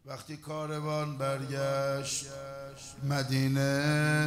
وقتی کاروان برگشت مدینه،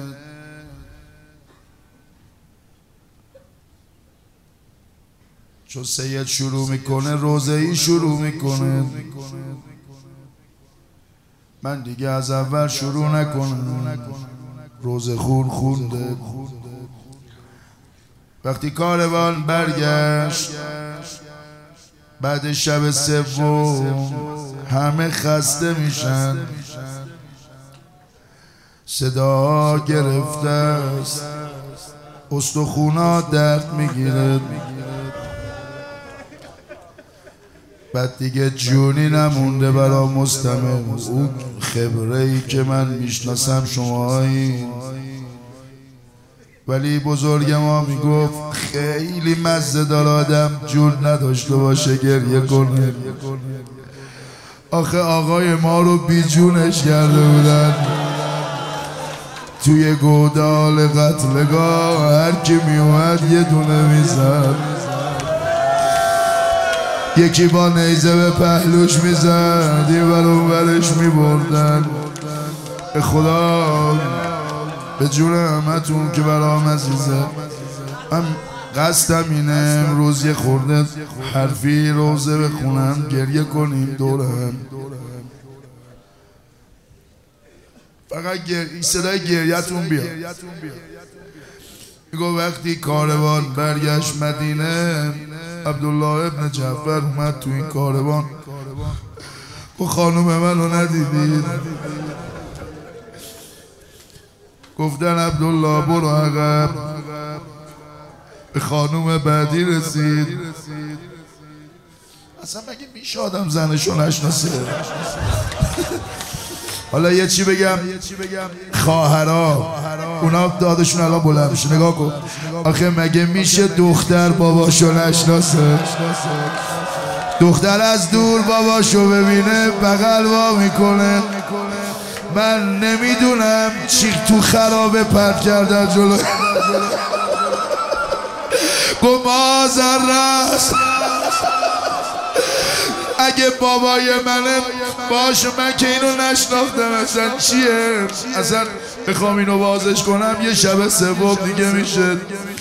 چون سید شروع میکنه روزه‌ای شروع میکنه، من دیگه از اول شروع نکنم، روزه خونده. وقتی کاروان برگشت بعد شب سوم همه خسته میشن، صدا گرفته است، استخونا درد میگیره، بعد دیگه جونی نمونده برا مستمع. اون خبره‌ای که من میشناسم شماهایی، ولی بزرگ ما میگفت خیلی مزه داره آدم جون نداشته باشه گریه کنه. آخه آقای ما رو بی جونش کرده بودن توی گودال قتلگاه، هر کی میومد یه دونه میزد، یکی با نیزه به پهلوش میزد، یه ور اون ورش میبردن. به خدا به جون همتون که برام عزیزه، من قصدم اینه امروز یه خورده حرفی روزه بخونم، گریه کنیم دورم. فقط صدای گریتون بیاد. میگو وقتی کاروان برگشت مدینه، عبدالله ابن جعفر اومد تو این کاروان، گو خانوم منو ندیدید؟ گفتن عبدالله برو عقب. به خانوم بعدی رسید. اصلا مگه میشه آدم زنشو نشناسه؟ حالا یه چی بگم، خواهرها اونا دادشون الان بلند میشه. نگاه کن، آخه مگه میشه دختر باباشو نشناسه؟ دختر از دور باباشو ببینه بغل وا میکنه. من نمیدونم چی تو خرابه پرت کردن جلو. گو مازر رست، اگه بابای منه باشه، من که اینو نشناختم اصلا چیه؟ اصلا بخوام اینو بازش کنم یه شب سوم دیگه میشه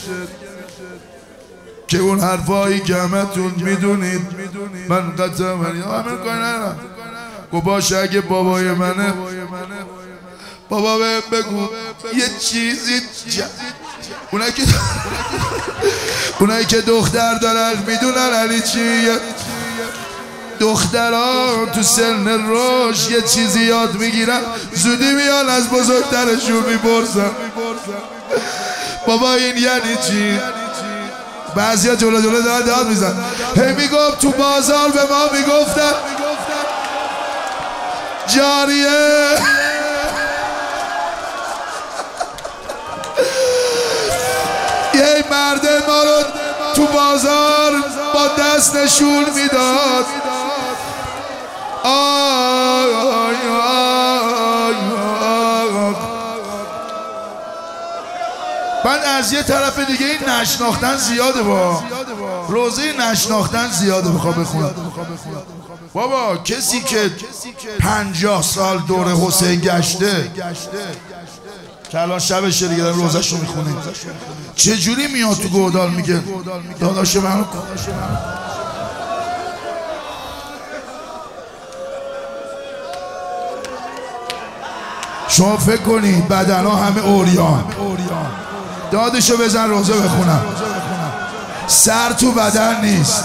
که اون حرفایی که همتون میدونید من قطعا همین کاری ندارم. گو باشه اگه بابای منه، بابا بگو یه چیزی اونایی که دختر دارن میدونن علی چیه. دختران تو سن رشد یه چیزی یاد میگیرن، زودی میان از بزرگترشون میپرسن بابا این یعنی چی؟ بعضی ها جلو دارن داد میزن. هی میگفت تو بازار به ما میگفتن جاریه، یه مرد ما رو تو بازار با دست نشون میداد. من از یه طرف دیگه این نشناختن زیاده، با روزه نشناختن زیاده. بخوام بخونم بابا کسی که 50 سال دور حسین گشته که الان شبشه دیگه دارم روزش رو میخونیم، چجوری میاد تو گودال میگه داداش منو شما فکر کنید بدن ها همه اوریان، دادشو بزن روزه بخونم، سر تو بدن نیست،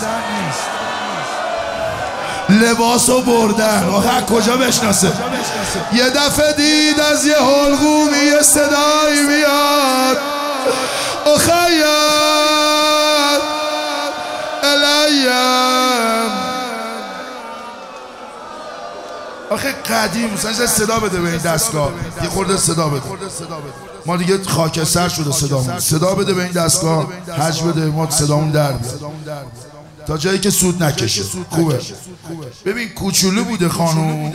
لباسو بردن. آخه کجا بشناسه؟ یه دفعه دید از یه حلقومی یه صدایی میاد، اخیر الیم. آخه قدیم مثلا صدا بده به این دستگاه، یه خورده صدا بده، ما دیگه خاکستر شده صدامون. صدا بده به این دستگاه، حج بده ما صدامون در بیاد تا جایی که سود نکشه. خوبه. ببین کوچولو بوده خانوم،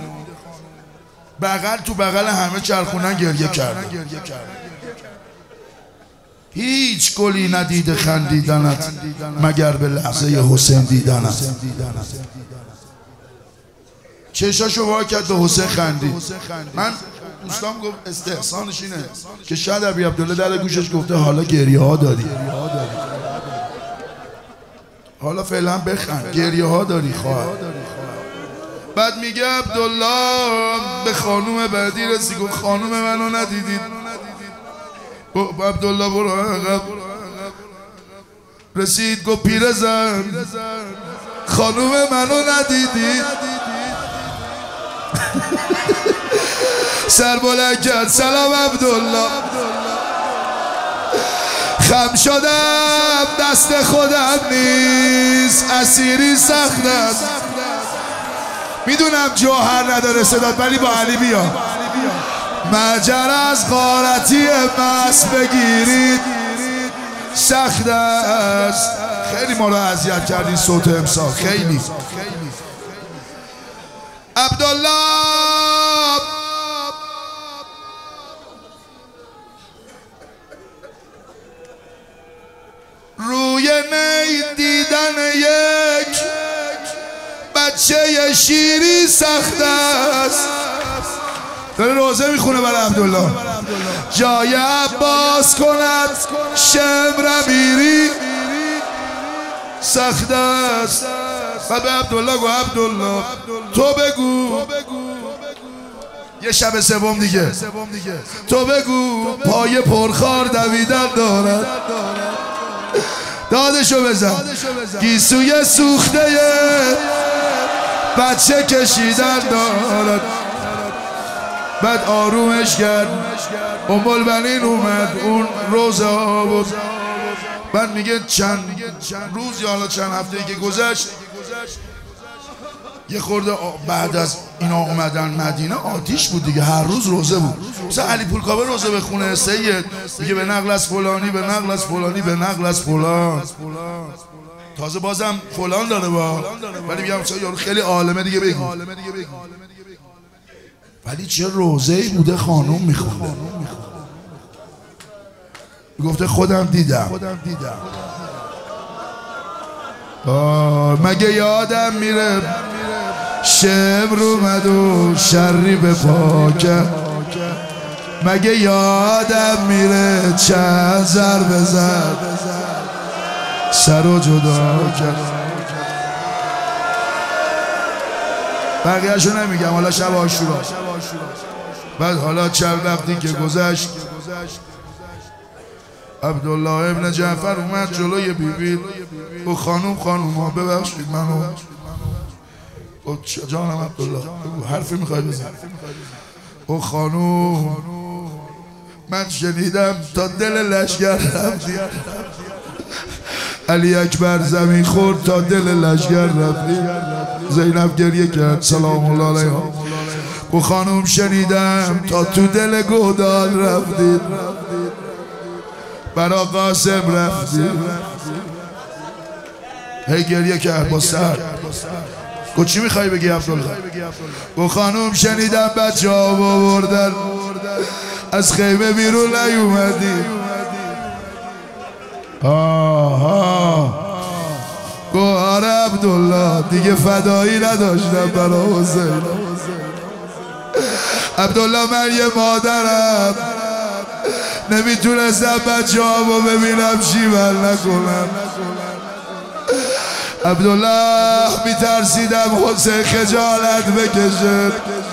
بغل تو بغل همه چرخونن گریه کرده، هیچ گلی ندیده خندیدنت مگر به لحظه حسین دیدنت. چشاشو وا کرد به حسین خندید. من دوستام گفت استحسانش اینه که شاید ابی عبدالله در گوشش گفته حالا گریه ها داری، حالا فعلا بخند، گریه ها داری خواهر. بعد میگه عبدالله به خانوم بعدی رسید، گفت خانوم منو ندیدید؟ عبدالله برو عقب. رسید گفت پیرزن خانوم منو ندیدید؟ سر بلند کرد سلام عبدالله. خم شدم دست خودم نیست، اسیری سخت است. میدونم جوهر نداره صدات، ولی با علی بیا. مجر از غارتی مست بگیرید سخت است. خیلی ما رو اذیت کردین صوت امسال، خیلی. عبدالله روی نی دیدن یک بچه شیری سخت است. داره روزه میخونه برای عبدالله. جای عباس کند شمر میری سخت است. و به عبدالله گو عبدالله تو بگو، یه شب سوم دیگه تو بگو پای پرخار دویدن دارد. دادشو بزن. گیسوی سوخته بچه کشیدن دارد. بعد آرومش کرد. ام البنین اومد اون روزه ها بود. بعد میگه چند روز یا حالا چند هفته که گذشت، یه خورده بعد از اینا اومدن مدینه آتیش بود دیگه، هر روز روزه بود. مثلا علی پولکاوه روزه بخونه، سید میگه به نقل از فلانی، به نقل از فلانی، به نقل از فلان. تازه بازم فلان داره با، ولی میگم مثلا یارو خیلی عالمه دیگه بگو. ولی چه روزه‌ای بوده خانوم میخونه. گفته خودم دیدم. مگه یادم میره شمر اومد و شری به پاکه. مگه یادم میره چند ضربه زد سر و جدا کرد. بقیه‌شو نمیگم، حالا شب عاشورا. بعد حالا چند وقتی که گذشت، عبدالله ابن جعفر اومد جلوی بیبی و خانوم ها ببخشید منو. جانم عبدالله حرفی میخوای بزن؟ او خانوم من شنیدم تا دل لشگر رفتی. علی اکبر زمین خورد تا دل لشگر رفتی. زینب گریه کرد سلام الله علیها. او خانوم شنیدم تا تو دل گودال رفتید، برا قاسم رفتی. هی گریه کرد با سر. گو چی میخوای بگی عبدالله؟ گو خانوم شنیدم بچه ها آوردن از خیمه بیرون نیومدی. گو آره عبدالله دیگه فدایی نداشتم برا حسین. عبدالله من یه مادرم نمیتونستم بچه هامو ببینم شیون نکنم. عبدالله میترسیدم حسین خجالت بکشه.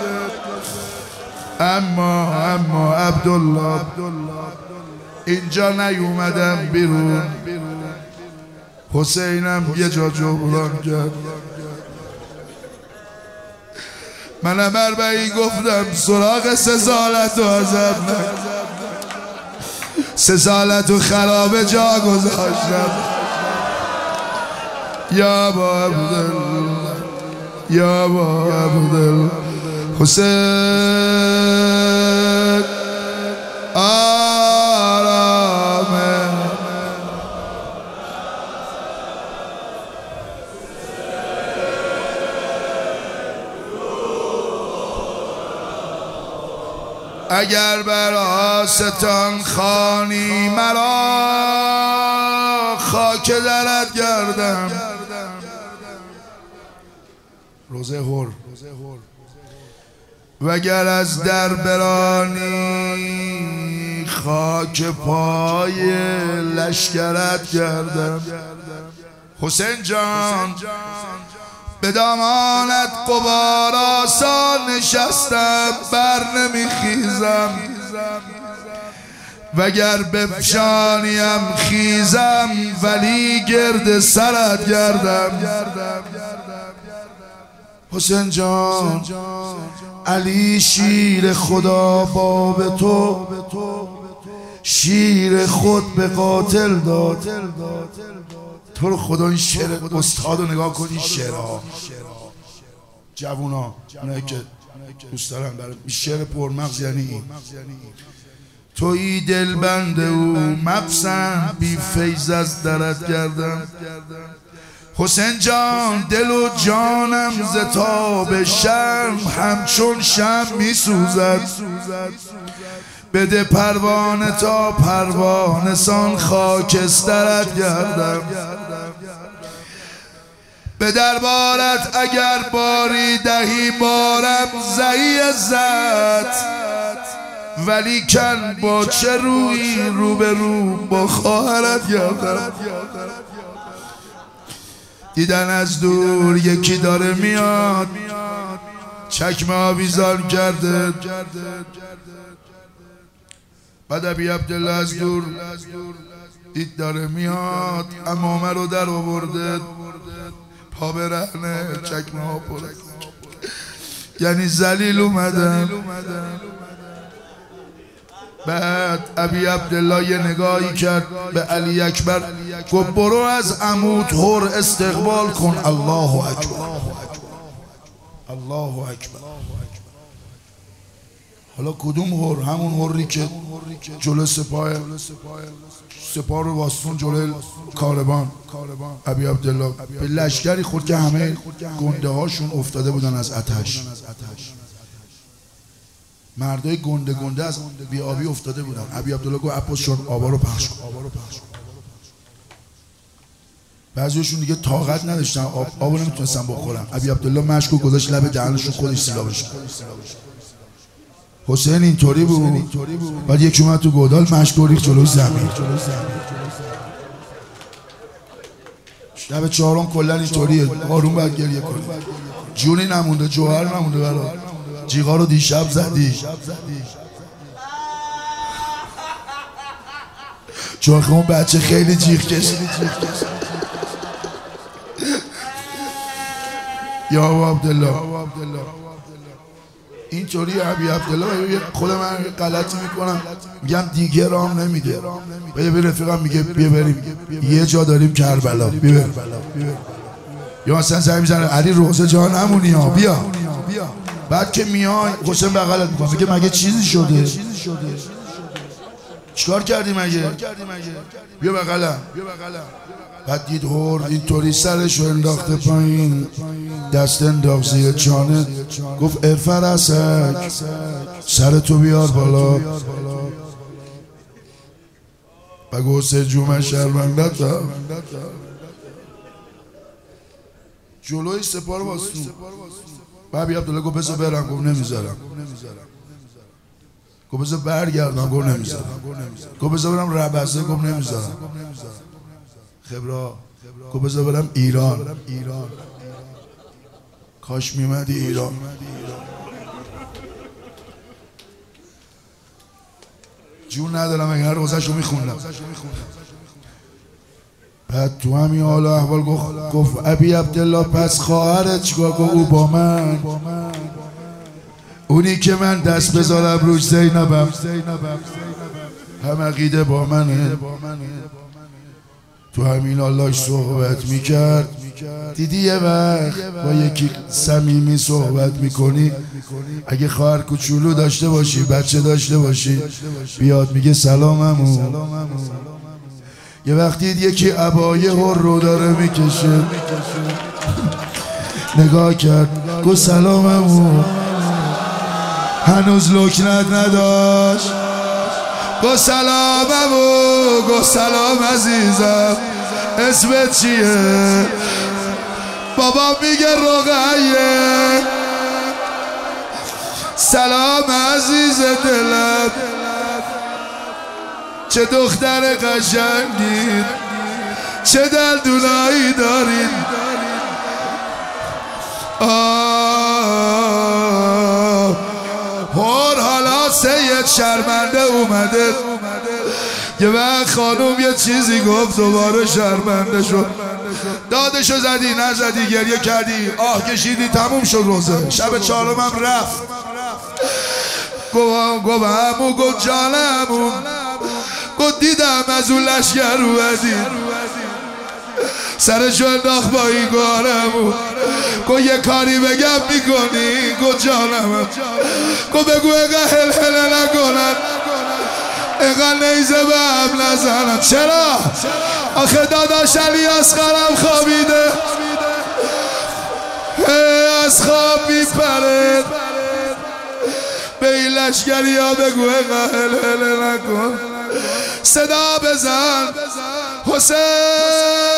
اما عبدالله اینجا نیومدم بیرون. حسینم یه جا جبران کرد. منم اربعین گفتم سراغ سزالت و ازم سزالت و خراب جا گذاشتم. یا با عبدالله یا با عبدالله حسین آرامه. اگر بر آستان خوانی مرا خاک درت گردم. روزه هور وگر از در برانی خاک پای لشکرت گردم. حسین جان به دامانت غبار آسان نشستم، بر نمیخیزم وگر بفشانیم خیزم، ولی گرد سرت گردم. حسین جان علی شیر خدا باب تو، شیر خود به قاتل داد. تو رو خدا این شعر استاد رو نگاه کن، این شعرها جوونا اونایی که دوست دارن برای شعر پرمغز یعنی این. تویی دل بنده او مپسند، بی فیض از درت گردم. حسین جان دل و جانم ز تاب شرم همچون شمع می سوزد. بده پروانه تا پروانه سان خاکسترت گردم. به دربارت اگر باری دهی بارم زهی عزت، ولی کن با چه روی رو به رو با خواهرت گردم. دیدن از دور یکی داره میاد، چکمه آویزان کرده. بعد ابی عبدالله از دور دید داره میاد، عمامه رو در آورده، پا برهنه، چکمه ها پره، یعنی ذلیل اومدن. بعد ابی عبدالله یه نگاهی کرد به علی اکبر، گفت برو از عمود هور استقبال کن. الله اکبر، الله اکبر. حالا کدوم هور؟ همون هوری که جلو سپاه رو واستون جلو کاروان. ابی عبدالله به لشکری خورد که همه گنده هاشون افتاده بودن از آتش. مردای گنده گنده از بیابی افتاده بودن. ابی عبدالله گفت عباس جان آبا رو پخش کن. بعضیشون دیگه طاقت نداشتن، آبو نمیتونستن بخورن. ابی عبدالله مشکو گذاشت لب دهنشون، خودش سیلابش کرد. حسین اینطوری بود. بعد یکی اومد تو گودال مشکو ریخت جلوی زمین. شب چهارم کلا اینطوریه، آروم باید گریه کنی. جونی نمونده، جوهر نمونده برات. جیغا رو دیشب زدی، چون اون بچه خیلی جیغ کشید. یا ابو عبدالله اینطوری. ابی عبدالله خود من غلطی میکنم، میگم دیگه رام نمیده. به رفیقم میگه بیا بریم یه جا داریم کربلا، بیا بریم. یا مثلا زنگ میزنه علی روزه جا نمونی ها، بیا. بعد که میای حسین بغلت میکنه، میگه مگه چیزی شده؟ چیکار کردی مگه؟ بیا بغلم. بعد دید هور اینطوری سرشو انداخته پایین، دست انداخت زیر چانه، گفت ارفرسک سرتو بیار بالا. و گفت حسین جو من شرمندتم. جلوی سپاه رو باستون. ابی عبدالله گفت بذار برم. گفت نمیذارم. گفت بذار برگردم. گفت نمیذارم. گفت بذار برم ربزه. گفت نمیذارم. خبرا گفت بذار برم ایران. کاش میمدی ایران. جون ندارم اگر روزش رو میخوندم. بعد تو همین حال احوال گفت ابی عبدالله پس خواهرت چیکار کنه؟ او با من، اونی که من دست بذارم روش زینبم، هم عقیده با منه. تو همین حالاش صحبت میکرد. دیدی یه وقت با یکی صمیمی صحبت میکنی، اگه خواهر کوچولو داشته باشی، بچه داشته باشی، بیاد میگه سلام عمو. یه وقتی یکی عبای هر رو داره میکشه، نگاه کرد گفت سلام عمو. هنوز لکنت نداشت. گفت سلام عمو. گفت سلام عزیزم، اسمت چیه؟ بابا میگه رقیه سلام عزیز دلم، چه دختر قشنگی، چه دلدونایی دارین. حالا سید شرمنده اومده. یه وقت خانوم یه چیزی گفت دوباره شرمنده شد. دادشو زدی نزدی، گریه کردی، آه کشیدی، تموم شد روزه. شب چهارمم رفت. گفت عمو، گفت جان عمو، گفت دیدم از اون لشگر اومدی، سرشو انداخت با این گارمو. گفت یه کاری بگم میکنی؟ گفت جانم. گفت بگو اگه هل هل نکنن، اگه نیزه به هم نزنن. چرا؟ آخه داداش علی اصغرم خوابیده، از خواب میپره. به این لشگری ها بگو اگه هل هل نکن، صدا بزن حسین.